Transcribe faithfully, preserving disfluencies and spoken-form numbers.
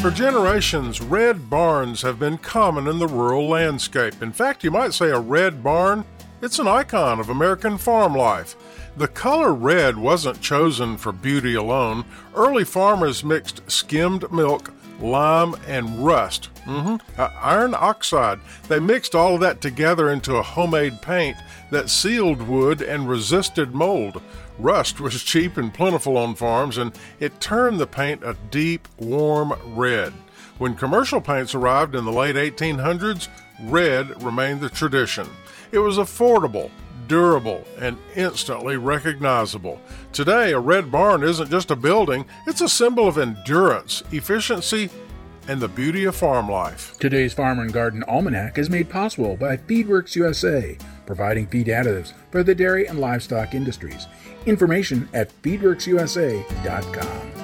For generations, red barns have been common in the rural landscape. In fact, you might say a red barn, it's an icon of American farm life. The color red wasn't chosen for beauty alone. Early farmers mixed skimmed milk, lime, and rust. Mm-hmm. Uh, iron oxide. They mixed all of that together into a homemade paint that sealed wood and resisted mold. Rust was cheap and plentiful on farms, and it turned the paint a deep, warm red. When commercial paints arrived in the late eighteen hundreds, red remained the tradition. It was affordable, durable, and instantly recognizable. Today, a red barn isn't just a building, it's a symbol of endurance, efficiency, and the beauty of farm life. Today's Farmer and Garden Almanac is made possible by Feedworks U S A, providing feed additives for the dairy and livestock industries. Information at feedworks u s a dot com.